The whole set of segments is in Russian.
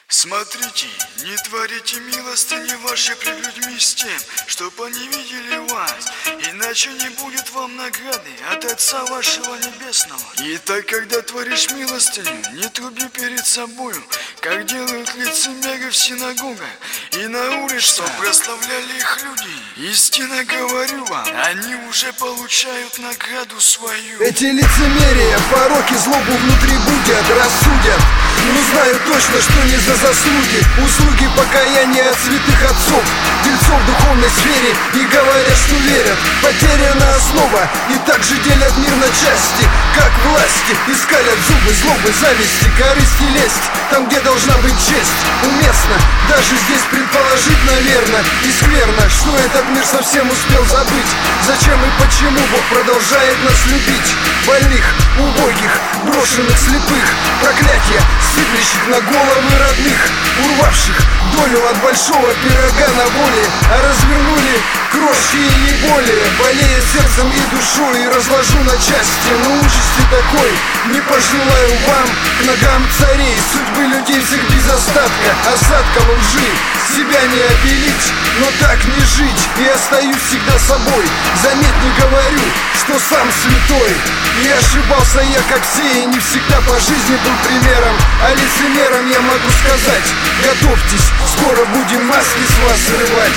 Смотрите, не творите милостыни ваши пред людьми с тем, чтоб они видели вас, иначе не будет вам награды от Отца вашего Небесного. Итак, когда творишь милостыню, не труби перед собою, как делают лицемеры в синагогах и на улицах, что прославляли их люди. Истинно говорю вам, они уже получают награду свою. Эти лицемерия, пороки, злобу внутри будят, рассудят. Но знаю точно, что не за заслуги, услуги покаяния от святых отцов, дельцов в духовной сфере, и говорят, что верят. Потеряна основа, и также делят мир на части, как власти, и скалят зубы злобы, зависти, корысти, лесть. Там, где должна быть честь, уместно даже здесь предположить, наверное, и скверно, что этот мир совсем успел забыть. Зачем и почему Бог продолжает нас любить? Больных, убогих, брошенных, слепых, проклятия, сыплющих на головы родных, урвавших долю от большого пирога на воле, а развернули крошки и не более. Болея сердцем и душой, разложу на части, но участи такой не пожелаю вам. К ногам царей, судьбы людей всех без остатка, осадком лжи себя не обелить, но так не жить, и остаюсь всегда собой. Заметь, не говорю, что сам святой, и ошибался я, как все, и не всегда по жизни был примером, а лицемером я могу сказать: готовьтесь, скоро будем маски с вас срывать.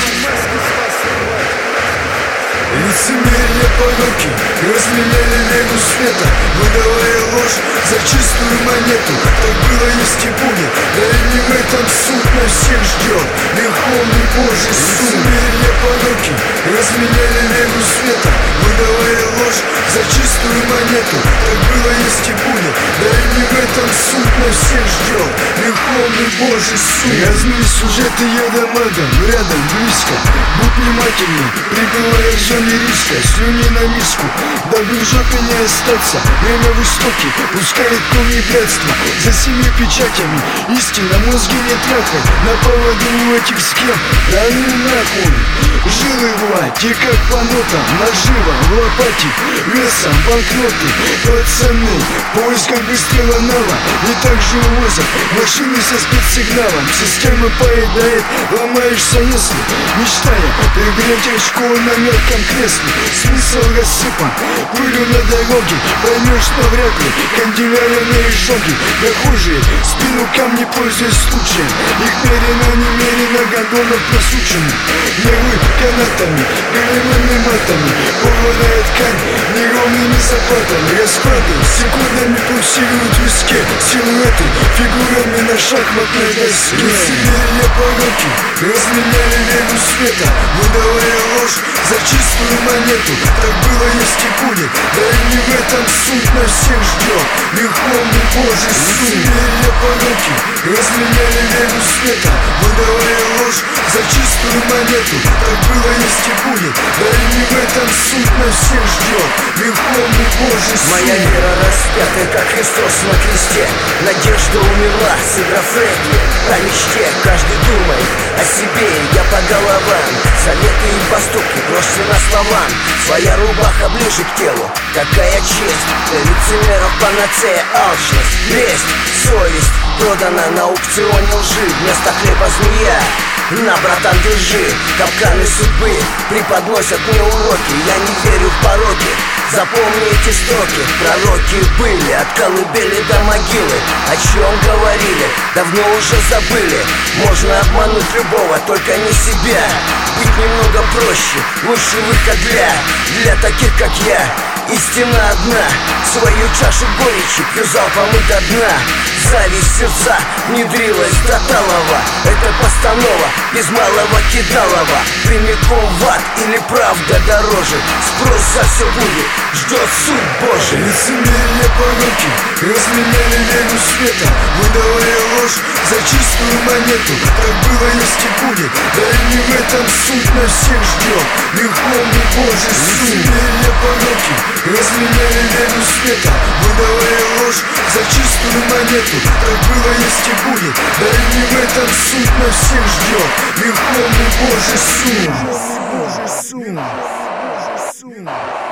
Лицемерие, пороки разменяли веру света, выдавая ложь за чистую монету. Так было, есть и будет, да и не в этом суть на всех ждет Верховный Божий суд. Лицемерие, пороки разменяли веру света, выдавая ложь за чистую монету. Так было, есть и будет, да и не в этом суть на всех ждет Верховный Божий суд. Разные сюжеты ядом-адом, рядом, близко, будь внимательней, прибывая в зоне риска, слюни на миску, дабы в жопе не остаться. Время в истоке пускает кровь и блядство, за 7 печатями истина мозги не трахай. На поводу у этих схем, да ну нахуй. Жилы гладь, и как по нотам, наживо, в лопате, весом банкноты, пацаны, в поисках быстрого нала, и также увозят машины со спецсигналом. Система поедает, ломаешься, если мечтая перегреть школу на мелком кресле. Смысл рассыпан пылью на дороге, поймешь, что вряд ли канделярные жоги. Прохожие спину камни, пользуясь случаем, их мерено немерено, гондонов просучены нервы канатами, голевыми матами, порванная ткань неровными заплатами. Расклады секундами пульсируют в виске, силуэты фигурами на шахматной доске. Лицемерие, пороки разменяли веру света, выдавая ложь за чистую монету. Так было, есть и будет, да и не в этом суть на всех ждет Верховный Божий суд. Лицемерие, пороки разменяли веру света, выдавая ложь за чистую монету. Так было, есть и будет, да и не в этом суть на всех ждет Верховный Божий суд. Моя вера распятая, как Христос на кресте, надежда умерла, сыграв регги о мечте. Каждый думает о себе, я по головам, советы и поступки брошены словам. Своя рубаха ближе к телу, какая честь. Для лицемеров панацея алчность, лесть, совесть продана на аукционе лжи. Вместо хлеба змея, на, братан, держи. Капканы судьбы преподносят мне уроки, я не верю в пороки. Запомни эти строки, пророки были от колыбели до могилы. О чем говорили, давно уже забыли. Можно обмануть любого, только не себя. Быть немного проще, лучший выход для таких, как я. Истина одна, свою чашу горечи пью залпом и до дна. Зависть сердца внедрилась до талого, это постанова без малого кидалова. Прямиком в ад или правда дороже, спрос за все будет, ждет суд Божий. Лицемерие, пороки разменяли веру света, выдавая ложь за чистую монету. Так было, есть и будет, да и не в этом суть на всех ждет Верховный Божий суд. Лицемерие, пороки разменяли веру света, выдавая ложь за чистую монету. Так было, есть и будет, да и не в этом суть на всех ждет Верховный Божий суд.